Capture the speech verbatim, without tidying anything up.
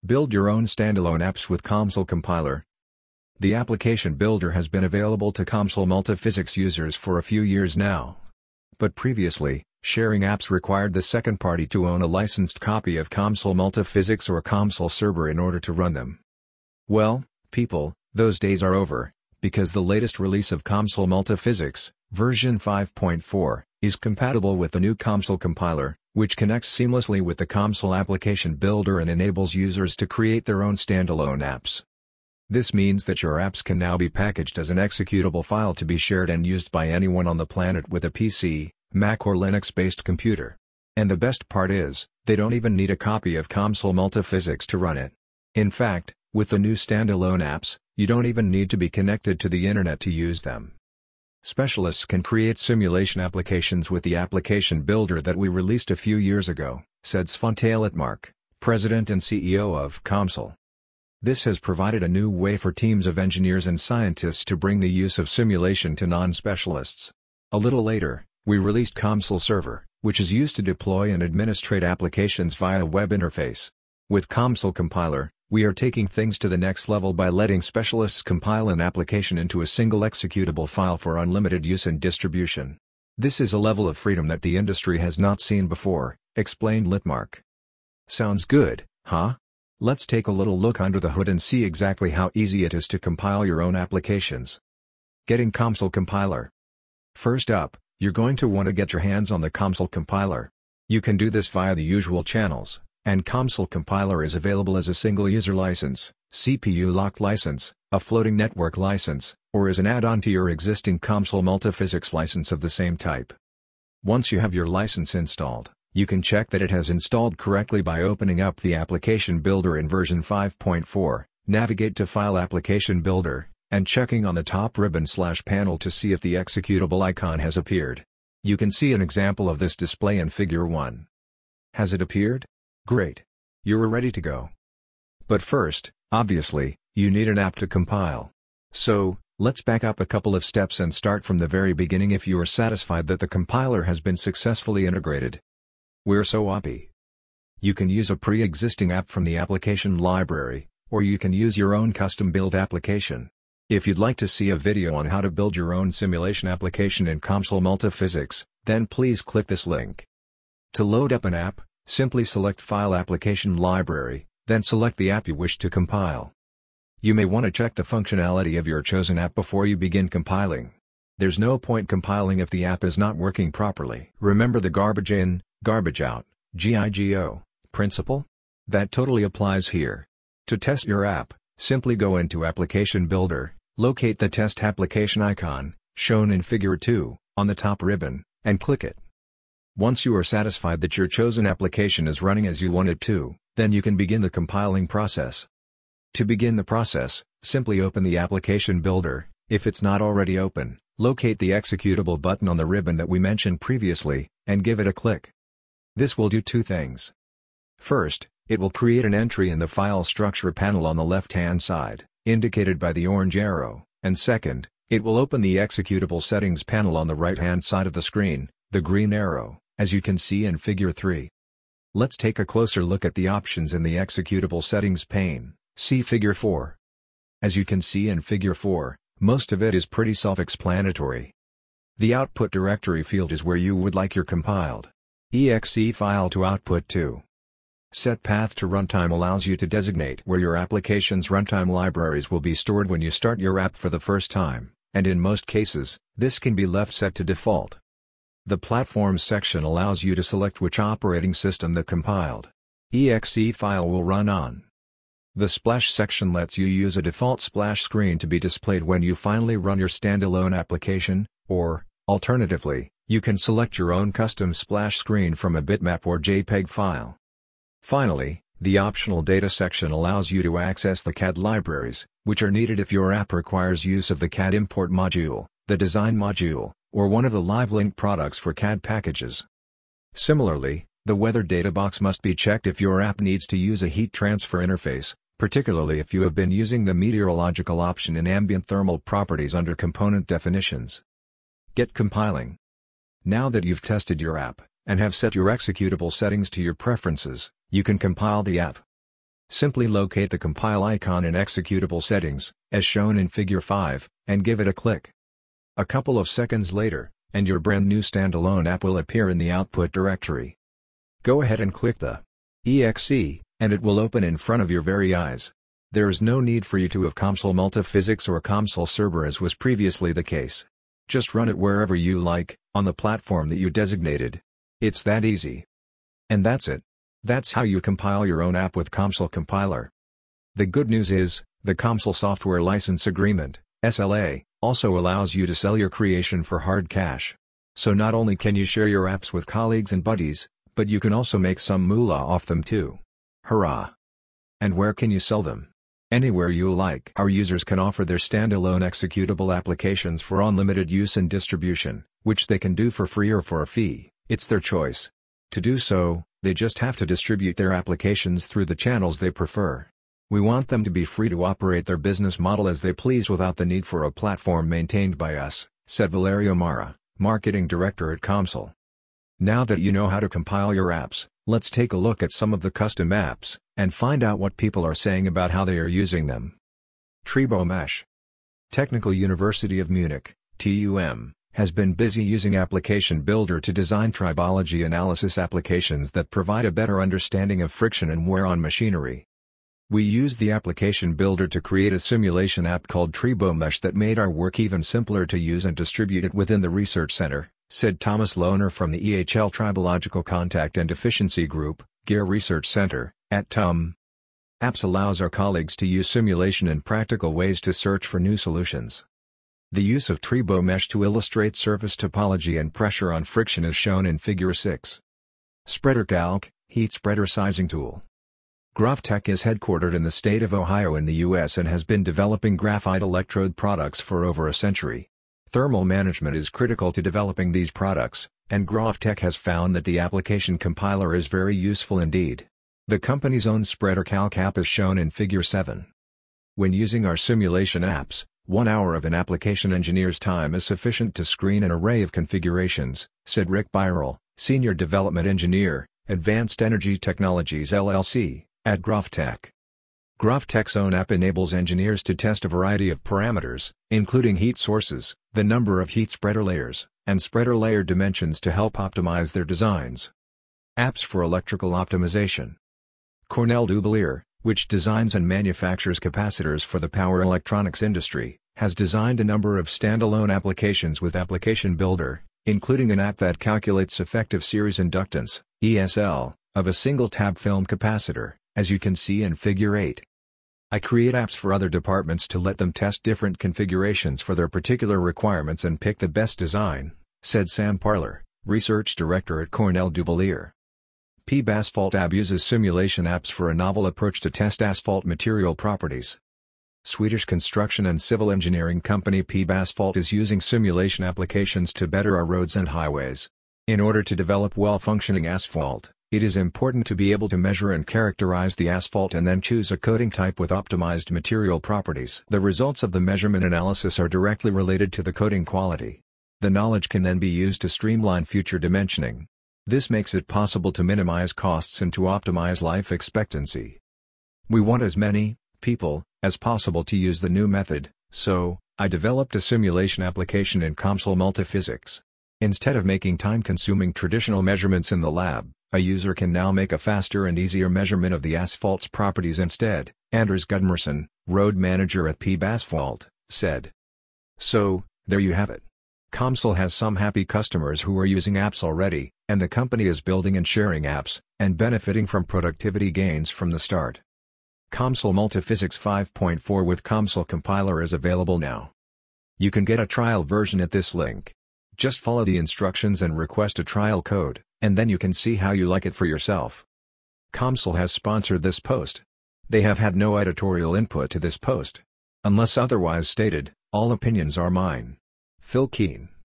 Build your own standalone apps with COMSOL Compiler. The application builder has been available to COMSOL Multiphysics users for a few years now. But previously, sharing apps required the second party to own a licensed copy of COMSOL Multiphysics or COMSOL Server in order to run them. Well, people, those days are over, because the latest release of COMSOL Multiphysics, version five point four, is compatible with the new COMSOL compiler, which connects seamlessly with the COMSOL application builder and enables users to create their own standalone apps. This means that your apps can now be packaged as an executable file to be shared and used by anyone on the planet with a P C, Mac or Linux-based computer. And the best part is, they don't even need a copy of COMSOL Multiphysics to run it. In fact, with the new standalone apps, you don't even need to be connected to the internet to use them. Specialists can create simulation applications with the application builder that we released a few years ago, said Svante Littmark, president and C E O of COMSOL. This has provided a new way for teams of engineers and scientists to bring the use of simulation to non-specialists. A little later, we released COMSOL Server, which is used to deploy and administrate applications via a web interface. With COMSOL Compiler, we are taking things to the next level by letting specialists compile an application into a single executable file for unlimited use and distribution. This is a level of freedom that the industry has not seen before, explained Littmark. Sounds good, huh? Let's take a little look under the hood and see exactly how easy it is to compile your own applications. Getting COMSOL Compiler. First up, you're going to want to get your hands on the COMSOL Compiler. You can do this via the usual channels, and COMSOL Compiler is available as a single-user license, C P U-locked license, a floating network license, or as an add-on to your existing COMSOL Multiphysics license of the same type. Once you have your license installed, you can check that it has installed correctly by opening up the application builder in version five point four, navigate to File Application Builder, and checking on the top ribbon slash panel to see if the executable icon has appeared. You can see an example of this display in Figure one. Has it appeared? Great. You're ready to go. But first, obviously, you need an app to compile. So, let's back up a couple of steps and start from the very beginning if you are satisfied that the compiler has been successfully integrated. We're so happy. You can use a pre-existing app from the application library, or you can use your own custom-built application. If you'd like to see a video on how to build your own simulation application in COMSOL Multiphysics, then please click this link. To load up an app, simply select File Application Library, then select the app you wish to compile. You may want to check the functionality of your chosen app before you begin compiling. There's no point compiling if the app is not working properly. Remember the garbage in, garbage out, GIGO, principle? That totally applies here. To test your app, simply go into Application Builder, locate the test application icon, shown in Figure two, on the top ribbon, and click it. Once you are satisfied that your chosen application is running as you want it to, then you can begin the compiling process. To begin the process, simply open the Application Builder. If it's not already open, locate the executable button on the ribbon that we mentioned previously, and give it a click. This will do two things. First, it will create an entry in the file structure panel on the left-hand side, indicated by the orange arrow, and second, it will open the executable settings panel on the right-hand side of the screen, the green arrow, as you can see in Figure three. Let's take a closer look at the options in the executable settings pane, see Figure four. As you can see in Figure four, most of it is pretty self-explanatory. The output directory field is where you would like your compiled E X E file to output to. Set path to runtime allows you to designate where your application's runtime libraries will be stored when you start your app for the first time, and in most cases, this can be left set to default. The Platforms section allows you to select which operating system the compiled E X E file will run on. The Splash section lets you use a default splash screen to be displayed when you finally run your standalone application, or, alternatively, you can select your own custom splash screen from a bitmap or JPEG file. Finally, the Optional Data section allows you to access the C A D libraries, which are needed if your app requires use of the C A D import module, the design module, or one of the LiveLink products for C A D packages. Similarly, the weather data box must be checked if your app needs to use a heat transfer interface, particularly if you have been using the meteorological option in ambient thermal properties under component definitions. Get compiling. Now that you've tested your app, and have set your executable settings to your preferences, you can compile the app. Simply locate the compile icon in Executable Settings, as shown in Figure five, and give it a click. A couple of seconds later, and your brand new standalone app will appear in the output directory. Go ahead and click the E X E, and it will open in front of your very eyes. There is no need for you to have COMSOL Multiphysics or COMSOL Server as was previously the case. Just run it wherever you like, on the platform that you designated. It's that easy. And that's it. That's how you compile your own app with COMSOL Compiler. The good news is, the COMSOL Software License Agreement, S L A, also allows you to sell your creation for hard cash. So not only can you share your apps with colleagues and buddies, but you can also make some moolah off them too. Hurrah! And where can you sell them? Anywhere you like. Our users can offer their standalone executable applications for unlimited use and distribution, which they can do for free or for a fee. It's their choice. To do so, they just have to distribute their applications through the channels they prefer. We want them to be free to operate their business model as they please without the need for a platform maintained by us, said Valerio Mara, Marketing Director at COMSOL. Now that you know how to compile your apps, let's take a look at some of the custom apps, and find out what people are saying about how they are using them. TriboMesh. Technical University of Munich, T U M, has been busy using Application Builder to design tribology analysis applications that provide a better understanding of friction and wear on machinery. We used the Application Builder to create a simulation app called TriboMesh that made our work even simpler to use and distribute it within the Research Center, said Thomas Lohner from the E H L Tribological Contact and Efficiency Group, Gear Research Center, at T U M. Apps allows our colleagues to use simulation in practical ways to search for new solutions. The use of TriboMesh to illustrate surface topology and pressure on friction is shown in Figure six. SpreaderCalc, Heat Spreader Sizing Tool. GraphTech is headquartered in the state of Ohio in the U S and has been developing graphite electrode products for over a century. Thermal management is critical to developing these products, and GraphTech has found that the application compiler is very useful indeed. The company's own SpreaderCalc app is shown in Figure seven. When using our simulation apps, one hour of an application engineer's time is sufficient to screen an array of configurations, said Rick Birel, Senior Development Engineer, Advanced Energy Technologies L L C, at GraphTech. GraphTech's own app enables engineers to test a variety of parameters, including heat sources, the number of heat spreader layers, and spreader layer dimensions to help optimize their designs. Apps for electrical optimization. Cornell Dubilier, which designs and manufactures capacitors for the power electronics industry, has designed a number of standalone applications with Application Builder, including an app that calculates effective series inductance, E S L, of a single tab film capacitor, as you can see in Figure eight. I create apps for other departments to let them test different configurations for their particular requirements and pick the best design, said Sam Parler, Research Director at Cornell Dubilier. PBasphalt A B uses simulation apps for a novel approach to test asphalt material properties. Swedish construction and civil engineering company PBasphalt is using simulation applications to better our roads and highways. In order to develop well-functioning asphalt, it is important to be able to measure and characterize the asphalt and then choose a coating type with optimized material properties. The results of the measurement analysis are directly related to the coating quality. The knowledge can then be used to streamline future dimensioning. This makes it possible to minimize costs and to optimize life expectancy. We want as many people as possible to use the new method, so I developed a simulation application in COMSOL Multiphysics. Instead of making time-consuming traditional measurements in the lab, a user can now make a faster and easier measurement of the asphalt's properties instead, Anders Gudmerson, road manager at PBasphalt, said. So, there you have it. COMSOL has some happy customers who are using apps already, and the company is building and sharing apps, and benefiting from productivity gains from the start. COMSOL Multiphysics five point four with COMSOL Compiler is available now. You can get a trial version at this link. Just follow the instructions and request a trial code, and then you can see how you like it for yourself. COMSOL has sponsored this post. They have had no editorial input to this post. Unless otherwise stated, all opinions are mine. Phil Keen.